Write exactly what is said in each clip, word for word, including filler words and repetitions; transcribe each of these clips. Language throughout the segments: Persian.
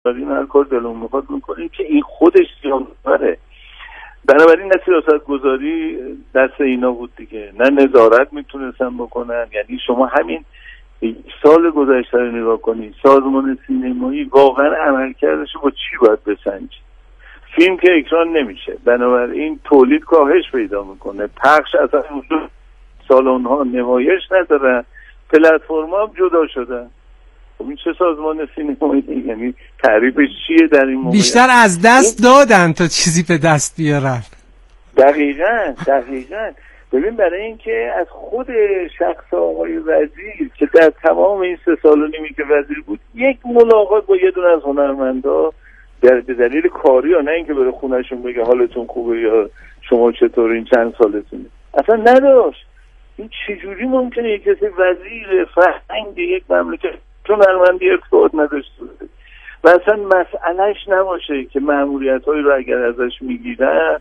این هر کار دلمون میخواد میکنیم که این خودش زیانبره. بنابراین نه سیاست گذاری دست اینا بود دیگه، نه نظارت میتونستن بکنن. یعنی شما همین سال گذشته رو نگاه کنید، سازمان سینمایی واقعا عملکردش با چی باید بسنجید؟ فیلم که اکران نمیشه، بنابراین تولید کاهش پیدا میکنه، پخش اصلا وجود، سالن ها نمایش ندارن، پلتفرم ها جدا شدن. خب این چه سازمان سینمایی دیگه؟ یعنی تعریفش چیه در این موقع؟ بیشتر از دست دادن تا چیزی به دست بیارن. دقیقاً دقیقاً ببین، برای اینکه از خود شخص آقای وزیر که در تمام این سه سال و نیمی که وزیر بود یک ملاقات با یه دونه از هنرمندا در به دلیل کاری ها، نه اینکه بره خونهشون بگه حالتون خوبه یا شما چطور این چند سالتونه، اصلا نداشت. این چجوری ممکنه یک کسی وزیر فرهنگ یک مملکت چون هنرمندی ارتباط نداشته باشه و اصلا مسئلهش نباشه که مأموریت هایی رو اگر ازش میگیرن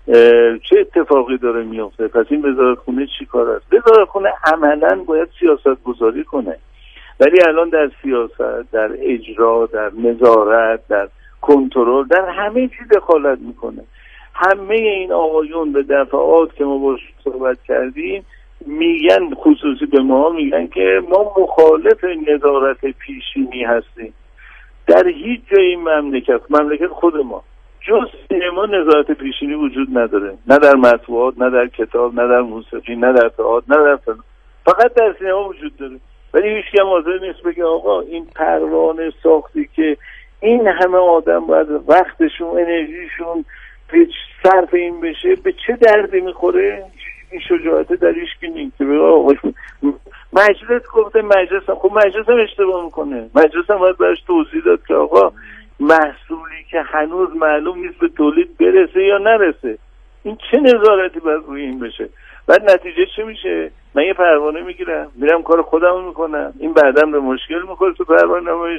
چه اتفاقی داره میفته؟ پس این وزارتخونه چی کار است؟ وزارتخونه عملا باید سیاست گذاری کنه، ولی الان در سیاست، در اجرا، در نظارت، در کنترل، در همه چیز دخالت میکنه. همه این آقایون به دفعات که ما باش صحبت کردیم میگن، خصوصی به ما میگن که ما مخالف نظارت پیشینی هستیم. در هیچ جای این مملکت مملکت خود ما جز سینما نظارت پیشینی وجود نداره، نه در مطبوعات، نه در کتاب، نه در موسیقی، نه در تئاتر، نه در فیلم، فقط در سینما وجود داره. ولی هیچ کم حاضر نیست بگه آقا این پروانه ساختی که این همه آدم باید وقتشون، انرژیشون به صرف این بشه، به چه دردی میخوره؟ این شجاعت در هیچکی نیست که بگه مجلس گفته، مجلس هم خب مجلس هم اشتباه میکنه، مجلس هم باید برش توضیح داد که آقا محصولی که هنوز معلوم نیست به تولید برسه یا نرسه، این چه نظارتی باید روی این بشه؟ بعد نتیجه چه میشه؟ من یه پروانه میگیرم میرم کار خودمو میکنم، این بعدم به مشکل میخوره تو پروانه نمایش،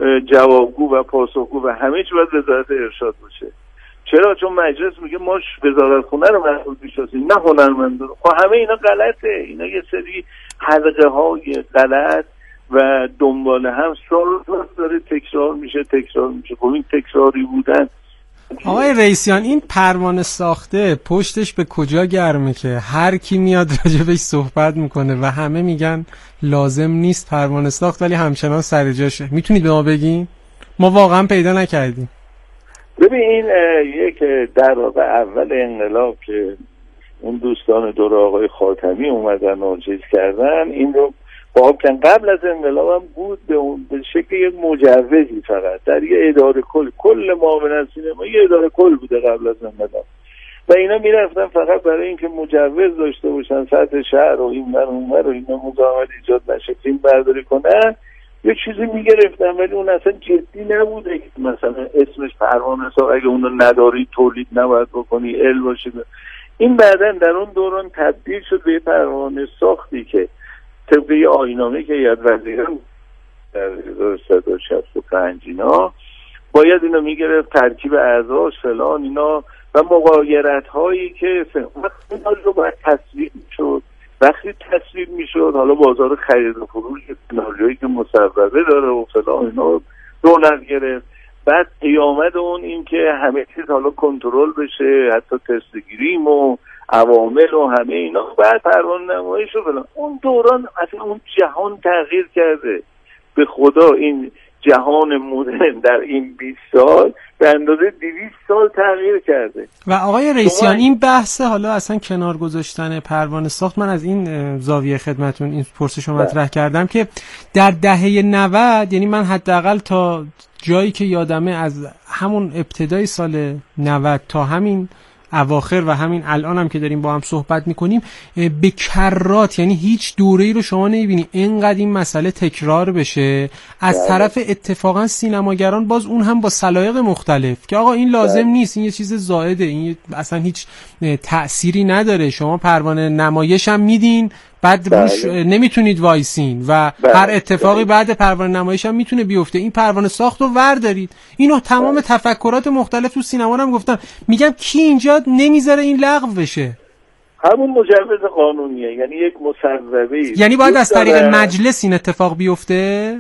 جوابگو و پاسخگو و همه چی باید وزارت ارشاد باشه. چرا؟ چون مجلس میگه ما وزارتخونه رو مسئول میشناسیم نه هنرمندا. خب همه اینا غلطه، اینا یه سری حلقه های غلط و دنبال هم سال داره تکرار میشه تکرار میشه. خب این تکراری بودن. آقای رئیسیان، این پروانه ساخته پشتش به کجا گرمه که هر کی میاد راجبش صحبت میکنه و همه میگن لازم نیست پروانه ساخت ولی همچنان سر جاشه؟ میتونید به ما بگین؟ ما واقعا پیدا نکردیم. ببین این یک در واقع اول انقلاب که اون دوستان دور آقای خاتمی اومدن و چیز کردن این رو باب کن، قبل از انقلاب هم بود به اون به شکل یک مجوزی فقط در یه اداره کل کل معاونت سینما یه اداره کل بوده قبل از انقلاب و اینا میرفتن فقط برای اینکه مجوز داشته باشن سطح شهر و این ور اون ور و اینا مزاحمت ایجاد نشه فیلم برداری کنن یه چیزی میگرفتن، ولی اون اصلا جدی نبوده که مثلا اسمش پروانه ساخت اگه اون رو نداری تولید نباید بکنی ال باشه. این بعدن در اون دوران تبدیل شد به پروانه ساختی که طبق یه آیین‌نامه که یاد وزیران در هزار و سیصد و شصت و پنج اینا باید اینو میگرفت ترکیب اعضاش فلان اینا و مغایرت هایی که اینا رو باید تصویب میشد. وقتی تصویب میشد حالا بازار خرید و فروش سناریویی که مصوبه داره و فلان اینا رونق گرفت. بعد قیامت اون این که همه چیز حالا کنترل بشه، حتی تستگیریم و عوامل و همه اینا، بعد پروانه نمایش و فلان. اون دوران اصلا اون جهان تغییر کرده. به خدا این جهان مدرن در این بیست سال به اندازه دویست سال تغییر کرده. و آقای رئیسیان این بحث حالا اصلا کنار گذاشتن پروانه ساخت، من از این زاویه خدمتون این پرسش رو مطرح کردم که در دهه نود، یعنی من حداقل تا جایی که یادمه از همون ابتدای سال نود تا همین اواخر و همین الان هم که داریم با هم صحبت میکنیم به کرات، یعنی هیچ دوره‌ای رو شما نمیبینی اینقدر این مسئله تکرار بشه از طرف اتفاقا سینماگران، باز اون هم با سلایق مختلف که آقا این لازم نیست، این یه چیز زائده، این اصلا هیچ تأثیری نداره، شما پروانه نمایش هم میدین بعد روش نمیتونید وایسین و بله. هر اتفاقی بله. بعد پروانه نمایش هم میتونه بیفته، این پروانه ساخت رو وردارید. اینو تمام بله. تفکرات مختلف تو سینما هم گفتم، میگم کی اینجا نمیذاره این لغو بشه؟ همون مجوز قانونیه، یعنی یک مصوبه، یعنی باید از طریق مجلس این اتفاق بیفته.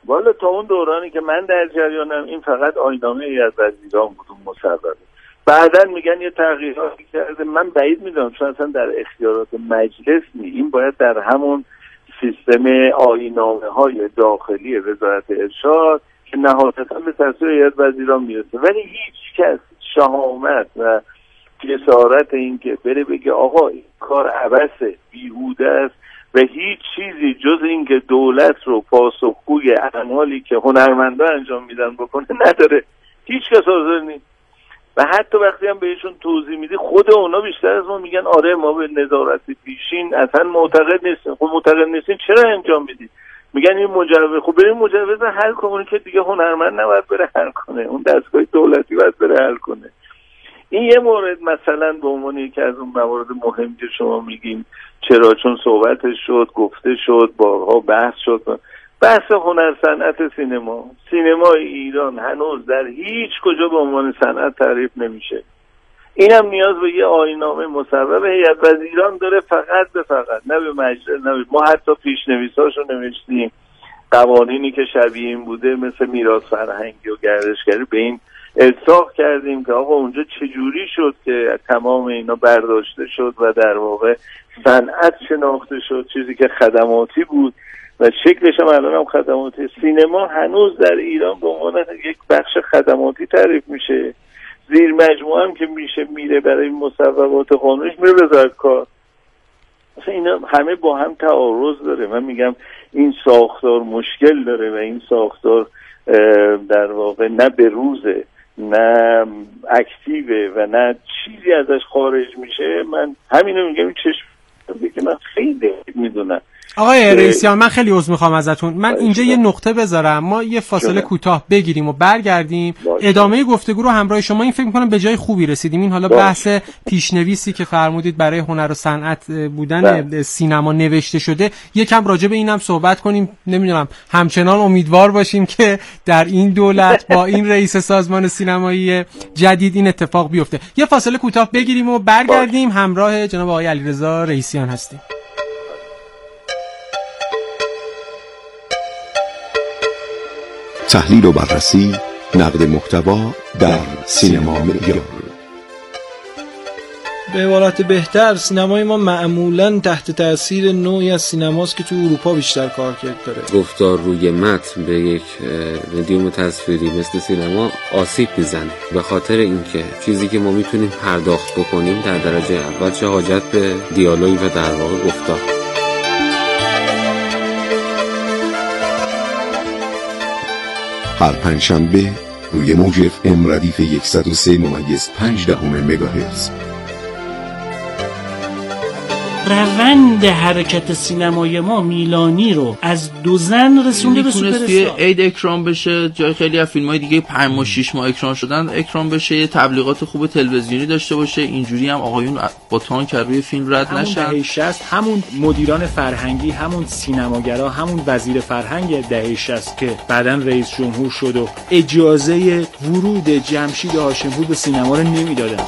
والا تا اون دورانی که من در جریانم این فقط آیین‌نامه هیئت وزیران بود اون مصوبه. بعدن میگن یه تغییراتی کرده، من بعید میدونم چون اصلا در اختیارات مجلس نی، این باید در همون سیستم آیین‌نامه های داخلی وزارت ارشاد که نهایتاً به تصویب هیئت وزیران میرسه. ولی هیچ کس شهامت و جسارت این که بره بگه آقا این کار عبثه، بیهوده است و هیچ چیزی جز این که دولت رو پاسخگوی اعمالی که هنرمندا انجام میدن بکنه نداره، هیچ کس حاضر نیست. و حتی وقتی هم بهشون توضیح میدی خود اونا بیشتر از ما میگن آره ما به نظارت پیشین اصلا معتقد نیستیم. خب معتقد نیستین چرا انجام میدید؟ میگن این مجوز، خب بریم مجوز حل کنه که دیگه هنرمند نباید بره حل کنه، اون دستگاه دولتی باید بره حل کنه. این یه مورد مثلا به عنوان یکی از اون موارد مهم که شما میگیم چرا، چون صحبتش شد، گفته شد، بارها بحث شد، بحث هنر صنعت سینما. سینمای ایران هنوز در هیچ کجا به عنوان صنعت تعریف نمیشه. اینم نیاز به یه آیین‌نامه مصوب هیئت وزیران داره، فقط به فقط، نه به مجلس، نه به ما. حتی پیشنویساشو نوشتیم، قوانینی که شبیه این بوده مثل میراث فرهنگی و گردشگری به این الساق کردیم که آقا اونجا چجوری شد که تمام اینا برداشته شد و در واقع صنعت شناخته شد، چیزی که خدماتی بود و شکلش هم الان هم خدماتی. سینما هنوز در ایران به عنوان یک بخش خدماتی تعریف میشه. زیر مجموعه هم که میشه میره برای مصوبات قانونیش میره وزارت کار. اصلا اینا همه با هم تعارض داره. من میگم این ساختار مشکل داره و این ساختار در واقع نه به روزه، نه اکتیوه و نه چیزی ازش خارج میشه. من همینو میگم، این چشم که من خیلی میدونم. آقای رئیسیان من خیلی عذر میخوام ازتون، من اینجا یه نقطه بذارم، ما یه فاصله کوتاه بگیریم و برگردیم باشه. ادامه گفتگو رو همراه شما. این فکر میکنم به جای خوبی رسیدیم. این حالا باشه. بحث پیشنویسی که فرمودید برای هنر و صنعت بودن باشه. سینما نوشته شده، یکم راجع به اینم صحبت کنیم. نمیدونم همچنان امیدوار باشیم که در این دولت با این رئیس سازمان سینمایی جدید این اتفاق بیفته. یه فاصله کوتاه بگیریم و برگردیم. باشه. همراه جناب آقای علیرضا رئیسیان هستیم. تحلیل و بررسی، نقد محتوا در سینما معیار. به عبارت بهتر سینمای ما معمولاً تحت تاثیر نوعی از سینماست که تو اروپا بیشتر کارکرد داره. گفتار روی متن به یک مدیوم تصویری مثل سینما آسیب میزنه، به خاطر اینکه چیزی که ما میتونیم پرداخت بکنیم در درجه اول چه حاجت به دیالوگ و در واقع گفتار. هر پنجشنبه روی موج اف ام ردیف صد و سه ممیز پنج دهم مگاهرتز. روند حرکت سینمای ما میلانی رو از دو زن رسونده به سوپر استار. عید اکران بشه، جای خیلی از فیلم‌های دیگه پنج ماه شش ماه اکران شدن اکران بشه، یه تبلیغات خوب تلویزیونی داشته باشه، اینجوری هم آقایون با تان که روی فیلم رد نشن. همون دهه شصت همون مدیران فرهنگی، همون سینماگرا، همون وزیر فرهنگ دهه شصت که بعداً رئیس جمهور شد و اجازه ورود جمشید هاشمپور به سینما رو نمیدادن.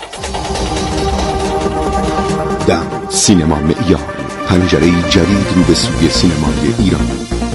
در سینما معیار، پنجره جدید رو به سوی سینمای ایران.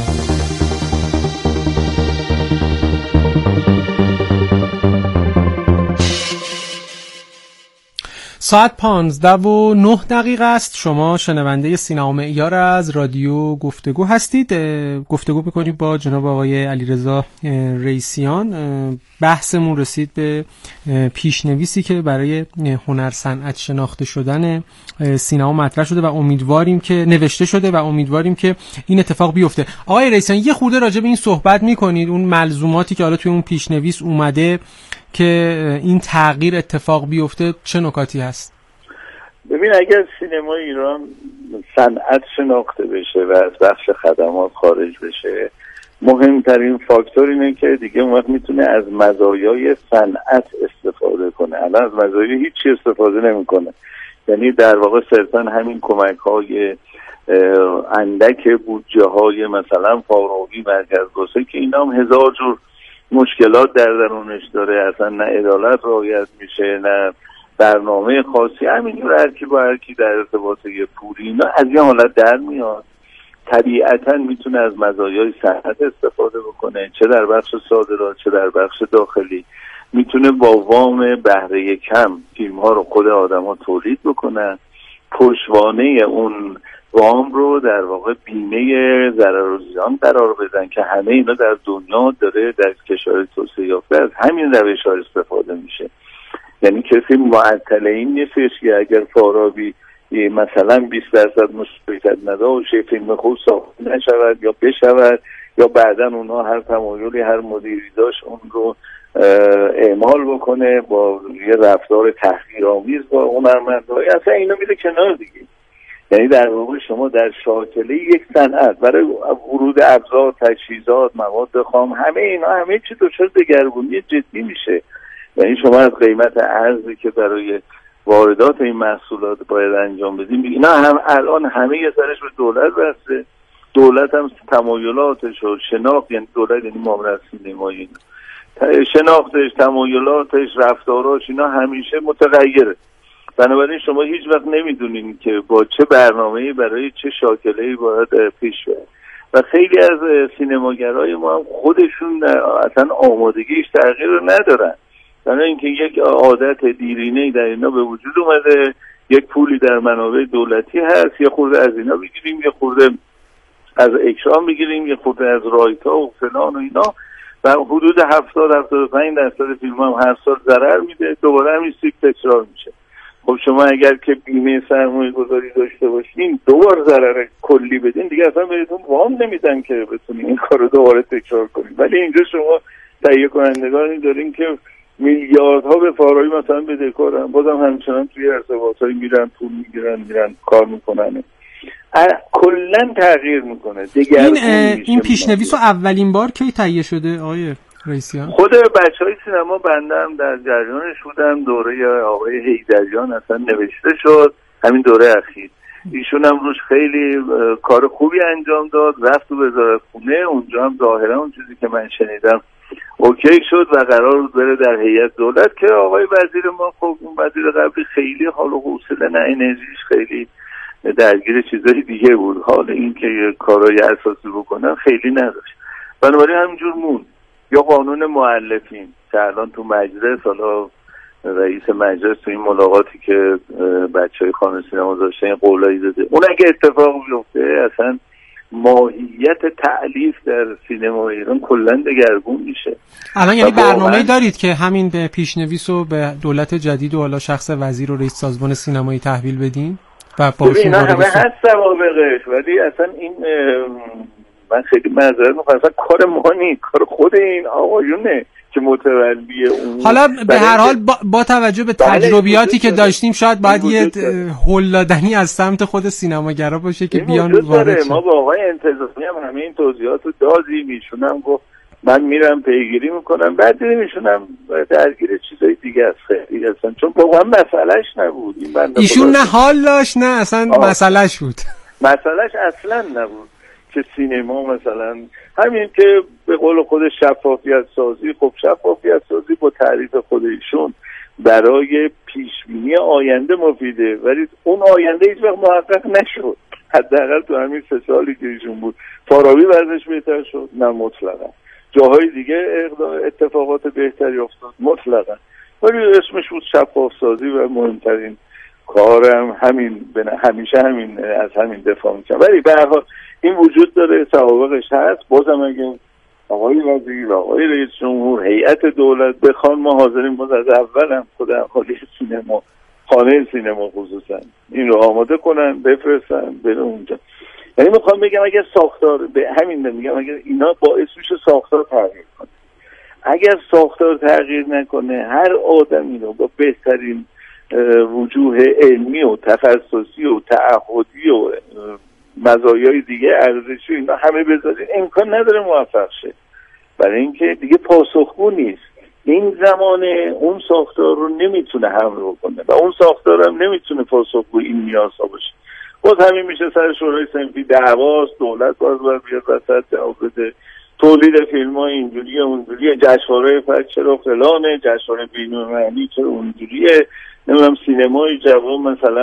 ساعت پانزده و نه دقیقه است. شما شنونده سینما معیار از رادیو گفتگو هستید. گفتگو میکنیم با جناب آقای علیرضا رئیسیان. بحثمون رسید به پیشنویسی که برای هنر صنعت شناخته شدن سینما مطرح شده و امیدواریم که نوشته شده و امیدواریم که این اتفاق بیفته. آقای رئیسیان یه خورده راجع به این صحبت میکنید، اون ملزوماتی که حالا توی اون پیشنویس اومده که این تغییر اتفاق بیفته چه نکاتی هست؟ ببین اگر سینما ایران صنعت شناخته بشه و از بخش خدمات خارج بشه، مهمترین فاکتور اینه که دیگه اون وقت میتونه از مزایای صنعت استفاده کنه. الان از مزایای هیچی استفاده نمیکنه، یعنی در واقع صرفا همین کمک های اندک بودجه های مثلا فاروقی مرکز گسه که اینا هم هزار جور مشکلات در درونش داره، اصلا نه عدالت رعایت میشه نه برنامه خاصی، همینجور هر کی با هر کی در ارتباط یه پولی اینا از یه حالت در میاد طبیعتاً میتونه از مزایای صنعت استفاده بکنه، چه در بخش صادرات چه در بخش داخلی. میتونه با وام بهره کم فیلم ها رو خود آدم ها تولید بکنن، پشتوانه اون وام رو در واقع بیمه ضرر و زیان قرار بدن که همه اینا در دنیا داره در کشور توسعه یافته از همین روش ها استفاده میشه. یعنی کسی معطل این نیستش که اگر فارابی مثلا بیست درصد مشارکت نداشته فیلم خوب ساخته نشود یا بشود، یا بعداً اونها هر تمایلی هر مدیری داشت اون رو اعمال بکنه با یه رفتار تحقیرآمیز با هنرمندای، اصلا اینا میره کنار دیگه. یعنی در واقع شما در شاکله یک صنعت برای ورود ابزار، تجهیزات، مواد خام، همه اینا همه چی دچار دگرگونی جدی میشه. یعنی شما از قیمت ارزی که برای واردات این محصولات باید انجام بدیم، اینا هم الان همه یه سرش به دولت بسته. دولت هم تمایلاتش و شناخت، یعنی دولت یعنی معاملات سینمایی، شناختش، تمایلاتش، رفتاراش اینا همیشه متغیره. بنابراین شما هیچ وقت نمیدونین که با چه برنامه‌ای برای چه شاکله‌ای باید پیش بره. و خیلی از سینماگرای ما هم خودشون اصلا آمادگیش تغییر رو ندارن. برای اینکه یک عادت دیرینه‌ای در اینا به وجود اومده، یک پولی در منابع دولتی هست، یه خورده از اینا بگیریم، یه خورده از اکرام بگیریم، یه خورده از رایتا و فلان و اینا، و حدود هفتاد هفتاد و پنج درصد فیلم هم هر سال ضرر میده، دوباره همین سیکل تکرار میشه. خب شما اگر که بیمه سرمایه گذاری داشته باشین، دوبار ضرر کلی بدین، دیگه اصلا بهتون وام نمیدن که بتونین این کار رو دوباره تکرار کنین. ولی اینجا شما تهیه کنندگانی دارین که میلیاردها به فارابی مثلا بدهکارن، بازم همچنان توی ارتباطایی میرن، پول میگیرن، میرن کار میکنن، کلا تغییر میکنه. این این پیشنویس اولین بار کی تهیه شده آقای رئیسیان؟ خود بچهای سینما بندم در جریانش بودم، دوره آقای حیدریان اصلا نوشته شد، همین دوره اخیر. ایشون هم روش خیلی کار خوبی انجام داد، رفت تو وزارت خونه، اونجا هم ظاهرا اون چیزی که من شنیدم اوکی شد و قرار بود بره در هیئت دولت، که آقای وزیر ما خب اون وزیر قبلی خیلی حال و حوصله نه، انرژیش خیلی درگیر چیزای دیگه بود، حال این که کارهای اساسی بکنن خیلی نداشت. بنابراین همینجور موند. یا قانون مؤلفین که الان تو مجلس، حالا رئیس مجلس تو این ملاقاتی که بچهای خانه سینما داشتن این قولایی داده، اون اگه اتفاق بیفته اصلا ماهیت تألیف در سینما ایران کلا دگرگون میشه. الان یعنی برنامه‌ای دارید که همین به پیشنویس رو به دولت جدید و حالا شخص وزیر و رئیس سازمان سینمایی تحویل بدین و با اینا همه هست سوابقش، ولی اصلا این من خیلی معذرت میخوام، اصلا کار ما نیست، کار خود این آقایونه که متولی اون. حالا به هر حال با, با توجه به تجربیاتی که داشتیم شاید باید یه هل دادنی از سمت خود سینماگرا باشه که بیان وارد ما با آقای انتظامی هم همه این توضیحات رو دادیم، ایشون هم گفت من میرم پیگیری میکنم، بعد میشونم درگیر چیزای دیگه است خیلی اصلا، چون واقعا مسئلهش نبود این بنده. ایشون نه حال داشت نه اصلا مسئلهش بود، مسئلهش اصلا نبود که سینما مثلا همین که به قول خود شفافیت سازی، خب شفافیت سازی با تعریف خود ایشون برای پیشبینی آینده مفیده، ولی اون آینده هیچ وقت محقق نشد. حداقل تو همین سه سالی که ایشون بود فارابی ورزش بهتر شد؟ نه مطلقا. جاهای دیگه اتفاقات بهتری افتاد؟ مطلقا. ولی اسمش بود شفاف سازی و مهمترین کارم همین همیشه همین از همین دفاع میکنم. ولی به هر حال این وجود داره، سوابقش هست. بازم اگه آقای وزیر، آقای رئیس جمهور، هیئت دولت بخوان، ما حاضریم باز از اول هم خود اهالی سینما، خانه سینما خصوصا این رو آماده کنن بفرستن بره اونجا. یعنی میخوام بگم اگر ساختار به همین میگم اگر اینا باعث میشه ساختار تغییر کنه، اگر ساختار تغییر نکنه هر آدمی رو با بهترین وجوه علمی و تخصصی و تعهدی و مزایای دیگه ارزشی اینا همه بذارید امکان نداره موفق شه، برای اینکه دیگه پاسخگو نیست. این زمانه اون ساختار رو نمیتونه حمل بکنه و اون ساختار هم نمیتونه پاسخگو این نیازها باشه. باز همین میشه سر شورای صنفی دعواست، دولت باز باید بیاد وسط جواب بده، تولید فیلم ها اینجوریه اونجوریه، جشنواره فجر چرا فلانه، جشنواره بین‌المللی چرا اونجوریه، نمیدونم سینمای جوان مثلا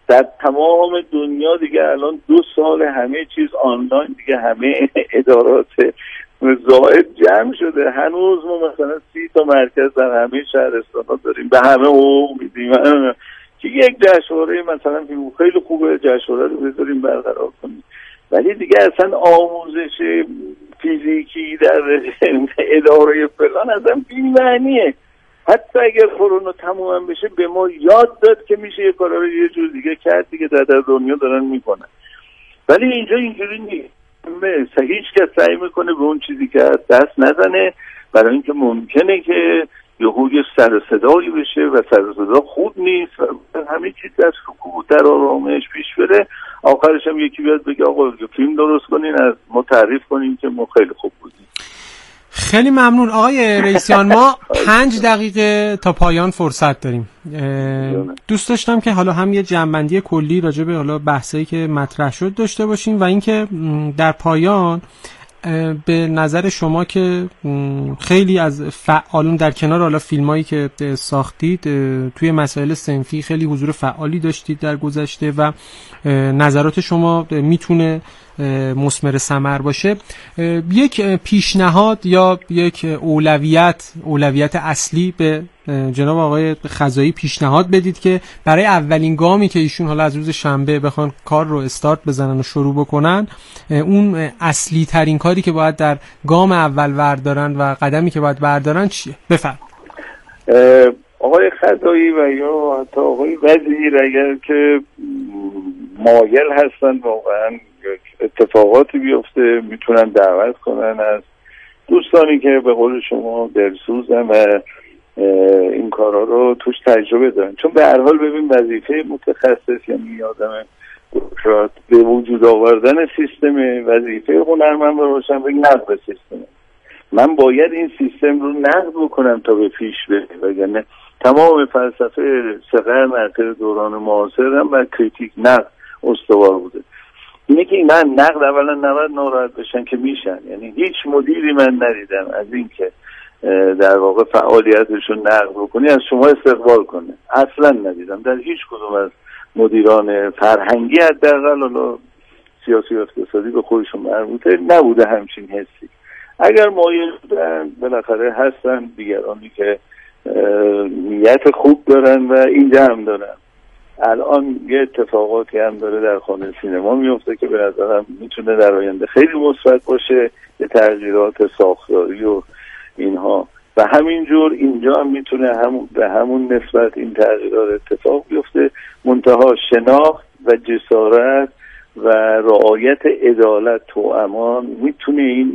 در تمام دنیا دیگه الان دو سال همه چیز آنلاین دیگه، همه ادارات زائد جمع شده. هنوز ما مثلا سی تا مرکز در همه شهرستان‌ها داریم، به همه حقوق میدیم که یک جشنواره مثلا خیلی خوبه جشنواره رو بذاریم برقرار کنیم، ولی دیگه اصلا آموزش فیزیکی در اداره فلان اصلا بی‌معنیه. حتی اگر کرونا تموم بشه به ما یاد داد که میشه یه کارا رو یه جور دیگه کرد دیگه، در, در دنیا دارن میکنن، ولی اینجا اینجوری نیست. هیچ کس سعی میکنه به اون چیزی که دست نزنه، برای اینکه ممکنه که یهو یه سر و صدایی بشه و سر و صدا خوب نیست و همه چیز در سکوت در آرامش پیش بره، آخرش هم یکی بیاد بگه آقا فیلم درست کنین از ما تعریف کنین که ما خیلی خوب بودیم. خیلی ممنون آقای رئیسیان. ما پنج دقیقه تا پایان فرصت داریم. دوست داشتم که حالا هم یه جمع‌بندی کلی راجع به حالا بحثایی که مطرح شد داشته باشیم و اینکه در پایان به نظر شما که خیلی از فعالون در کنار حالا فیلمایی که ساختید توی مسائل صنفی خیلی حضور فعالی داشتید در گذشته و نظرات شما میتونه مثمر ثمر باشه، یک پیشنهاد یا یک اولویت اولویت اصلی به جناب آقای خزایی پیشنهاد بدید که برای اولین گامی که ایشون حالا از روز شنبه بخوان کار رو استارت بزنن و شروع بکنن، اون اصلی ترین کاری که باید در گام اول بردارن و قدمی که باید بردارن چیه؟ بفرمایید. آقای خزایی و یا حتی آقای وزیر اگر که مایل هستن واقعا اتفاقاتی بیفته میتونن دعوت کنن از دوستانی که به قول شما دلسوزن و این کارا رو توش تجربه دارن، چون به هر حال ببین وظیفه متخصص یعنی آدم بروکرات به وجود آوردن سیستم، وظیفه هنرمند و روشنفکر نقد سیستم. من باید این سیستم رو نقد بکنم تا به پیش بره، وگرنه تمام فلسفه سه قرن اخیر دوران معاصر هم بر کریتیک نقد استوار بوده. اینه که من نقد اولا نباید ناراحت بشن که میشن، یعنی هیچ مدیری من ندیدم از این که در واقع فعالیتشون نقد بکنی از شما استقبال کنه، اصلا ندیدم در هیچ کدوم از مدیران فرهنگی حداقل حالا سیاسی و اقتصادی به خودشون مربوطه نبوده همچین حسی. اگر مایل بودن بالاخره هستن دیگرانی که نیت خوب دارن و اینجا هم دارن. الان یه اتفاقاتی هم داره در خانه سینما میفته که به نظرم میتونه در آینده خیلی مثبت باشه، یه تغییرات ساختاری و اینها، و همینجور اینجا هم میتونه هم به همون نسبت این تغییرات اتفاق بیفته. منتها شناخت و جسارت و رعایت عدالت و امان میتونه این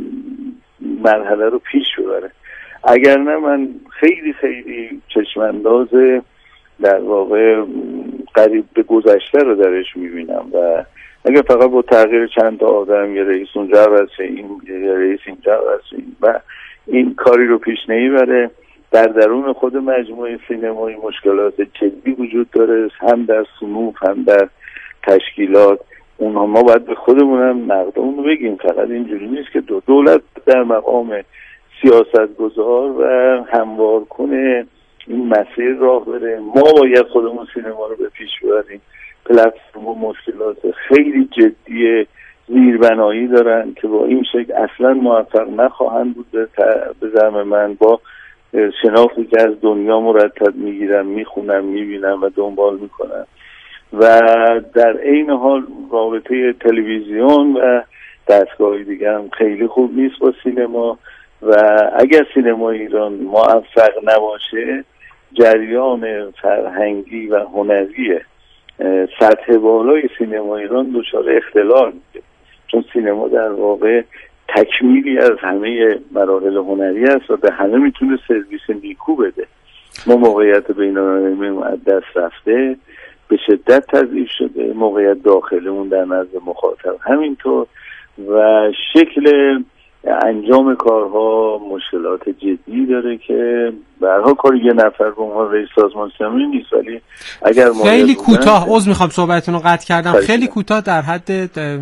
مرحله رو پیش ببره. اگر نه من خیلی خیلی چشمانداز در واقع قریب به گذشته رو درش میبینم و اگر فقط با تغییر چند تا آدم یه رئیس اونجا عوض شه این یه رئیس اینجا عوض شه و این کاری رو پیش نمیبره. در درون خود مجموعه سینمایی مشکلات جدی وجود داره، هم در صنوف هم در تشکیلات. اونها ما باید به خودمون هم نقدمون رو بگیم، فقط اینجوری نیست که دو دولت در مقام سیاستگزار و هموار کنه این مسیر راه بره. ما باید خودمون سینما رو به پیش ببریم. پلتفرم و مشکلات خیلی جدی زیربنایی دارن که با این شکل اصلا موفق نخواهند بود به زعم من. با شناختی که از دنیا مرتب میگیرم، میخونم، میبینم و دنبال میکنم و در عین حال رابطه تلویزیون و دستگاهی دیگه هم خیلی خوب نیست با سینما و اگر سینما ایران موفق نباشه جریان فرهنگی و هنری سطح بالای سینما ایران دچار اختلال میشه، چون سینما در واقع تکمیلی از همه مراحل هنری است و به همه میتونه سرویس نیکو بده. ما موقعیت بین‌المللی از دست رفته، به شدت تضعیف شده، موقعیت داخلمون در نزد مخاطب همینطور و شکل انجام کارها مشکلات جدی داره که به هر حال کار یه نفر به عنوان رئیس سازمان سینمایی نیست. ولی اگر خیلی کوتاه عذر میخوام صحبتتون رو قطع کردم، خیلی کوتاه در حد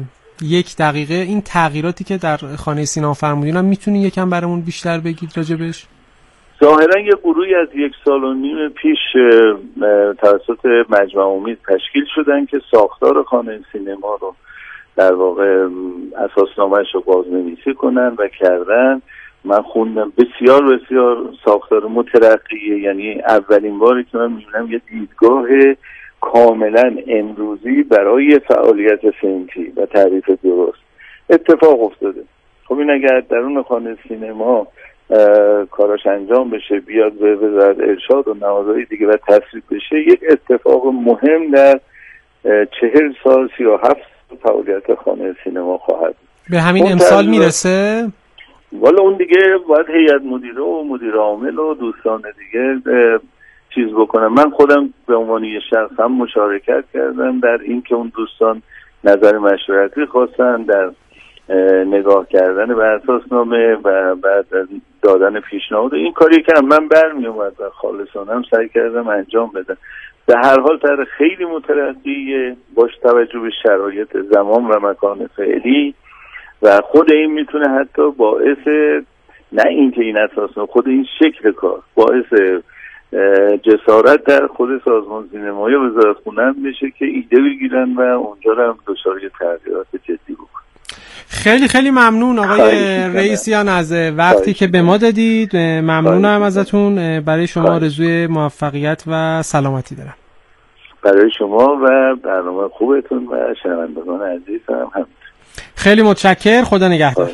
یک دقیقه این تغییراتی که در خانه سینما فرمودین هم میتونی یکم برامون بیشتر بگید راجبش؟ ظاهرا یه گروهی از یک سال و نیم پیش توسط مجمع امید تشکیل شدن که ساختار خانه سینما رو در واقع اساسنامه‌اش رو بازنویسی کنن و کردن. من خوندم بسیار بسیار ساختار مترقیه، یعنی اولین باری که من می‌بینم یه دیدگاه کاملا امروزی برای فعالیت صنفی و تعریف درست اتفاق افتاده. خب این اگر درون خانه سینما کاراش انجام بشه، بیاد به وزارت ارشاد و نهادهای دیگه و تصویب بشه، یک اتفاق مهم در چهل سال سی و هفت فعالیت خانه سینما خواهد. به همین امسال میرسه؟ والا اون دیگه باید هیئت مدیره و مدیر عامل و دوستان دیگه چیز بکنم. من خودم به عنوان یه شخص هم مشارکت کردم در این که اون دوستان نظر مشورتی خواستن در نگاه کردن به اساسنامه و بعد دادن پیشنهاد. این کاری که من برمی اومد و خالصانه هم سعی کردم انجام بدم. به هر حال طرح خیلی مترقیه باش توجه به شرایط زمان و مکان فعلی و خود این میتونه حتی باعث نه اینکه این اساسنامه، خود این شکل کار باعث جسارت در خود سازمان سینمایی و وزارت هنر بشه که ایده بگیرن و اونجا رو هم دچار تغییرات جدی بکنن. خیلی خیلی ممنون آقای رئیسیان از وقتی که به ما دادید. ممنونم ازتون. برای شما آرزوی موفقیت و سلامتی دارم. برای شما و برنامه خوبتون و شنوندگان عزیزم هم. خیلی متشکر. خدا نگهدار.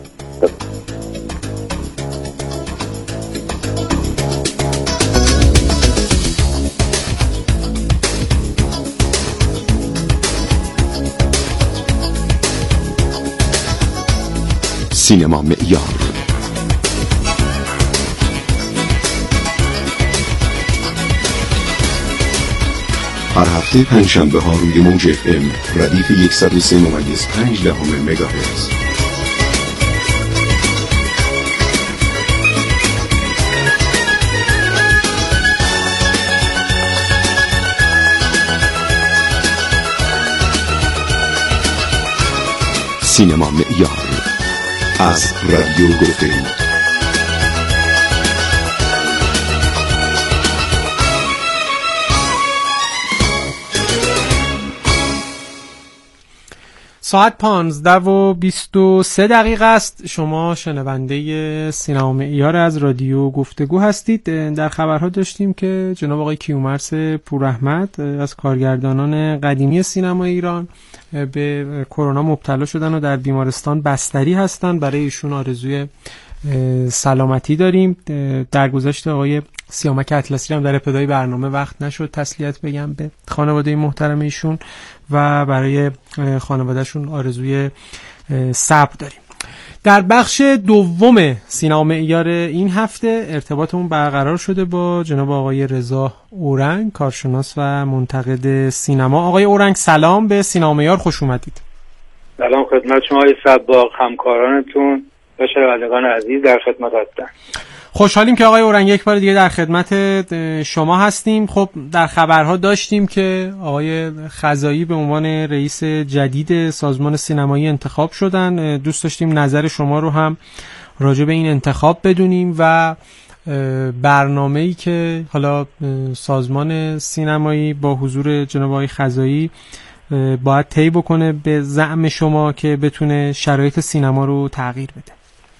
سینما معیار. هر هفته پنجشنبه ها روی موج اف ام ردیف صد و سه ممیز پنج دهم مگاهرتز. سینما معیار از رادیو گفتگو. ساعت پانزده و بیست و سه دقیقه است. شما شنونده سینما معیار از رادیو گفتگو هستید. در خبرها داشتیم که جناب آقای کیومرث پوراحمد از کارگردانان قدیمی سینما ایران به کرونا مبتلا شدن و در بیمارستان بستری هستند. برای ایشون آرزوی سلامتی داریم. در گذشت آقای سیامک اطلسی هم در ابتدای برنامه وقت نشد تسلیت بگم به خانواده محترم ایشون و برای خانوادهشون آرزوی صبر داریم. در بخش دوم سینما معیار این هفته ارتباطمون برقرار شده با جناب آقای رضا اورنگ، کارشناس و منتقد سینما. آقای اورنگ سلام، به سینما معیار خوش اومدید. سلام خدمت شما آقای سباق، همکارانتون و شنوندگان عزیز در خدمت هستم. خوشحالیم که آقای اورنگ یک بار دیگه در خدمت شما هستیم. خب در خبرها داشتیم که آقای خزایی به عنوان رئیس جدید سازمان سینمایی انتخاب شدن. دوست داشتیم نظر شما رو هم راجع به این انتخاب بدونیم و برنامه‌ای که حالا سازمان سینمایی با حضور جناب آقای خزایی باید طی بکنه به زعم شما که بتونه شرایط سینما رو تغییر بده.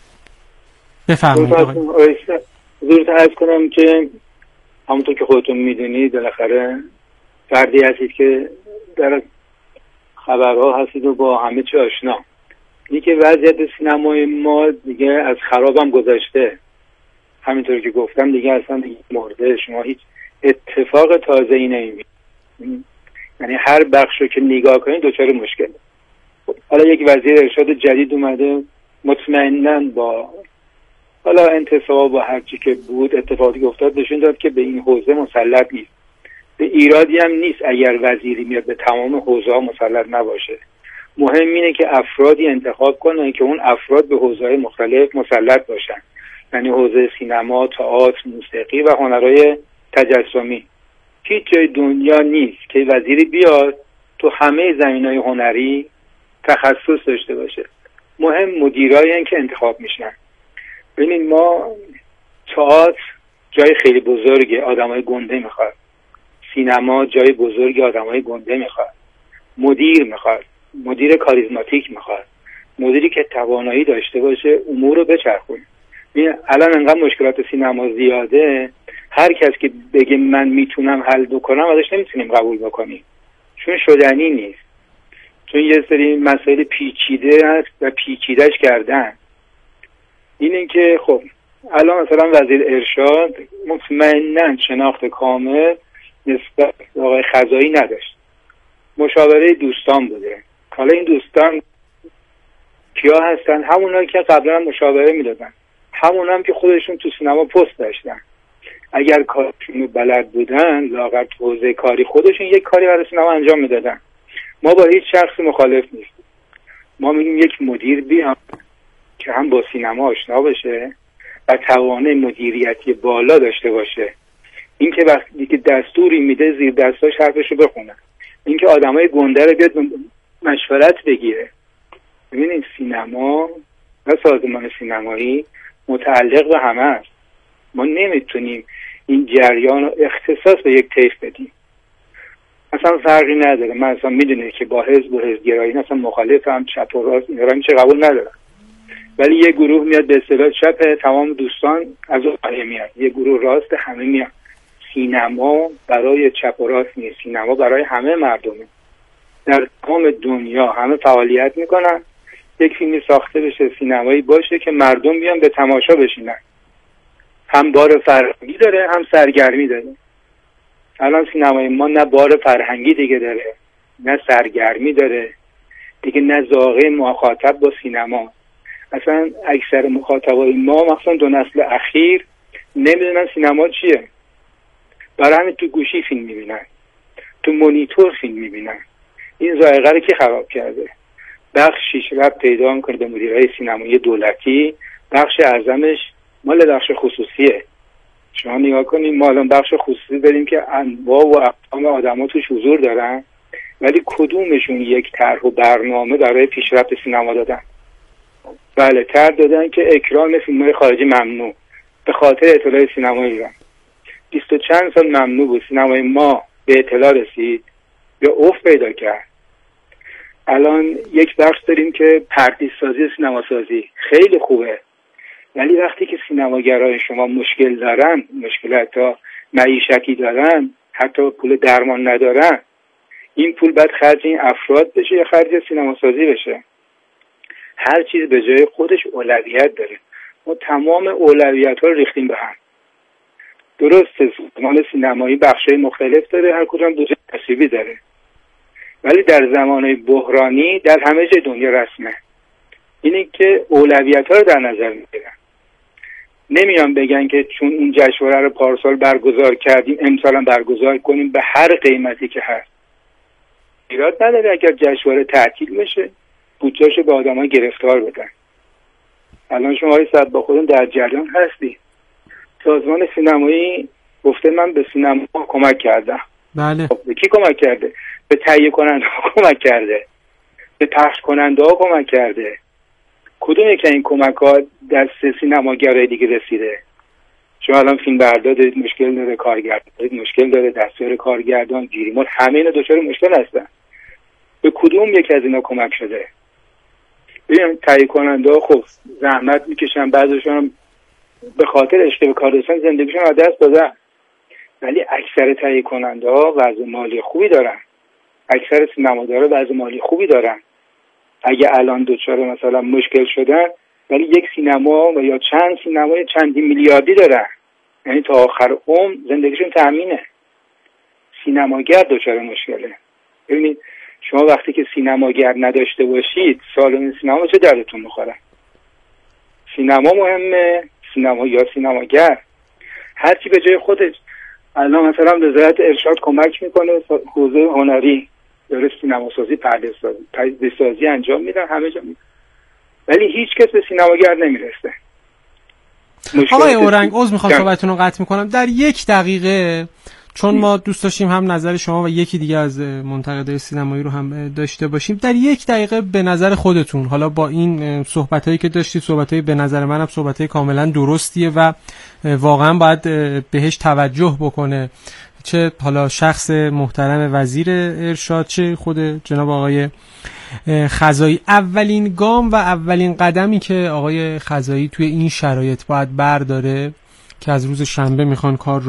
بفرمایید. حضورت عرض کنم که همونطور که خودتون میدونید بالاخره فردی هستید که در خبرها هستید و با همه چی آشنا. اینی که وضعیت سینمای ما دیگه از خرابم گذشته، همینطور که گفتم دیگه اصلا دیگه مرده. شما هیچ اتفاق تازه ای نمیبینید، یعنی هر بخش رو که نگاه کنید دچار مشکل. حالا یک وزیر ارشاد جدید اومده، مطمئناً با حالا انتصاب و هرچی که بود اتفاقی که افتاد نشون داد که به این حوزه مسلط نیست. به ایرادی هم نیست اگر وزیری میاد به تمام حوزه‌ها مسلط نباشه. مهم اینه که افرادی انتخاب کنن که اون افراد به حوزه‌های مختلف مسلط باشن، یعنی حوزه سینما، تئاتر، موسیقی و هنرهای تجسمی. هیچ جای دنیا نیست که وزیری بیاد تو همه زمینهای هنری تخصص داشته باشه. مهم مدیرایی هستن که انتخاب میشن. ببینید ما تئاتر جای خیلی بزرگی آدمای گنده میخواد، سینما جای بزرگی آدمای گنده میخواد، مدیر میخواد، مدیر کاریزماتیک میخواد، مدیری که توانایی داشته باشه امور رو بچرخونه. الان انقدر مشکلات سینما زیاده، هر کس که بگه من میتونم حل بکنم ازش نمیتونیم قبول بکنیم، چون شدنی نیست، چون یه سری مسائل پیچیده هست و پیچیدهش کردن. این این که خب الان مثلا وزیر ارشاد مطمئناً شناخت کامل نسبت به آقای خزایی نداشت، مشاوره دوستان بوده. حالا این دوستان کیا هستن؟ همونایی که قبلا مشاوره میدادن، همون هم که خودشون تو سینما پست داشتن. اگر کارشون بلد بودن لااقل تو حوزه کاری خودشون یک کاری برای سینما انجام میدادن. ما با هیچ شخصی مخالف نیستیم، ما میگیم یک مدیر بیان که هم با سینما آشنا بشه و توانه مدیریتی بالا داشته باشه. این که وقتی که دستوری میده زیر دستاش حرفشو بخونه، این که آدمای گنده رو بیاد مشورت بگیره. ببینید سینما و سازمان سینمایی متعلق به همه است. ما نمیتونیم این جریان رو اختصاص به یک طیف بدیم، اصلا فرقی نداره. من اصلا میدونید که با حزب و حزبگرایی اصلا مخالفم، چپ و راست اینا رو میشه قبول ندارم، ولی یه گروه میاد به اصطلاح چپ، تمام دوستان از اون میاد، یه گروه راست، همه میاد. سینما برای چپ و راست نیست، سینما برای همه مردمه. در تمام دنیا همه فعالیت میکنن، یک فیلمی ساخته بشه سینمایی باشه که مردم بیان به تماشا بشینن. هم بار فرهنگی داره هم سرگرمی داره. الان سینمای ما نه بار فرهنگی دیگه داره، نه سرگرمی داره دیگه، نه ذائقه مخاطب با سینما. اصلا اکثر مخاطبای ما مثلا دو نسل اخیر نمیدونن سینما چیه، برای همین تو گوشی فیلم میبینن، تو مونیتور فیلم میبینن. این ذائقه رو کی خراب کرده؟ بخشیش ربط پیدا میکنه به مدیرای سینمایی دولتی، بخش اعظمش مال بخش خصوصیه. شما نگاه کنید، ما الان بخش خصوصی داریم که انواع و اقسام آدما توش حضور دارن، ولی کدومشون یک طرح و برنامه برای پیشرفت سینما دادن؟ بله، طرح دادن که اکرام فیلم‌های خارجی ممنوع به خاطر اطلاع سینمای ایران. بیست و چند سال ممنوع بود، سینمای ما به اطلاع رسید یا افت پیدا کرد. الان یک بخش داریم که پردیس سازی سینما سازی خیلی خوبه، ولی وقتی که سینماگرای شما مشکل دارن، مشکلات ها معیشتی دارن، حتی پول درمان ندارن، این پول باید خرج این افراد بشه یا خرج سینما سازی بشه؟ هر چیز به جای خودش اولویت داره. ما تمام اولویت ها رو ریختیم به هم. درسته سازمان سینمایی بخشای مختلف داره، هر کدوم دو نصیبی داره، ولی در زمانه بحرانی در همه جای دنیا رسمه اینی که اولویت ها رو در نظر میگیرن. نمیان بگن که چون این جشنواره رو پارسال برگزار کردیم امسال هم برگزار کنیم به هر قیمتی که هست. ایراد نداره اگر جشنواره تعطیل بشه، بودجه‌شو به آدم‌ها گرفتار بدن. الان شما های صد با خودم در جریان هستی. سازمان سینمایی گفته من به سینما کمک کردم. بله. به کی کمک کرده؟ به تهیه کننده ها کمک کرده، به پخش کننده ها کمک کرده. کدوم یک این کمک ها دست سینماگرای دیگه رسیده؟ شما الان فیلم بردار دارید مشکل داره، کارگردان دارید مشکل داره، دستیار کارگردان، گیریمون، همه اینا دچار مشکل هستن. به کدوم یک از اینا کمک شده؟ ببین تهیه کننده ها خب زحمت میکشن، بعضیشون به خاطر اشتباه کار داشتن زندگیشون از دست دادن، ولی اکثر تهیه کننده ها وضع مالی خوبی دارن، اکثر سینمادارا وضع مالی خوبی دارن. اگه الان دوچار مثلا مشکل شدن، ولی یک سینما و یا چند سینمای چندی میلیاردی دارن، یعنی تا آخر عمر زندگیشون تأمینه. سینماگر دوچار مشکله. ببینید شما وقتی که سینماگر نداشته باشید، سالن سینما چه دردتون میخوره؟ سینما مهمه، سینما یا سینماگر، هر چی به جای خودش. الان مثلا وزارت ارشاد کمک میکنه، حوزه هنری داره سینما سازی، پرده سازی، پرده سازی انجام میدن همه جا میدن، ولی هیچ کس به سینماگر نمیرسه. آقای اورنگ عذر میخوام صحبتتون رو قطع میکنم، در یک دقیقه چون ما دوست داشتیم هم نظر شما و یکی دیگه از منتقدای سینمایی رو هم داشته باشیم، در یک دقیقه به نظر خودتون، حالا با این صحبتایی که داشتید، صحبتایی به نظر منم صحبتایی کاملا درستیه و واقعا باید بهش توجه بکنه، چه حالا شخص محترم وزیر ارشاد چه خود جناب آقای خزایی، اولین گام و اولین قدمی که آقای خزایی توی این شرایط باید برداره که از روز شنبه میخوان کار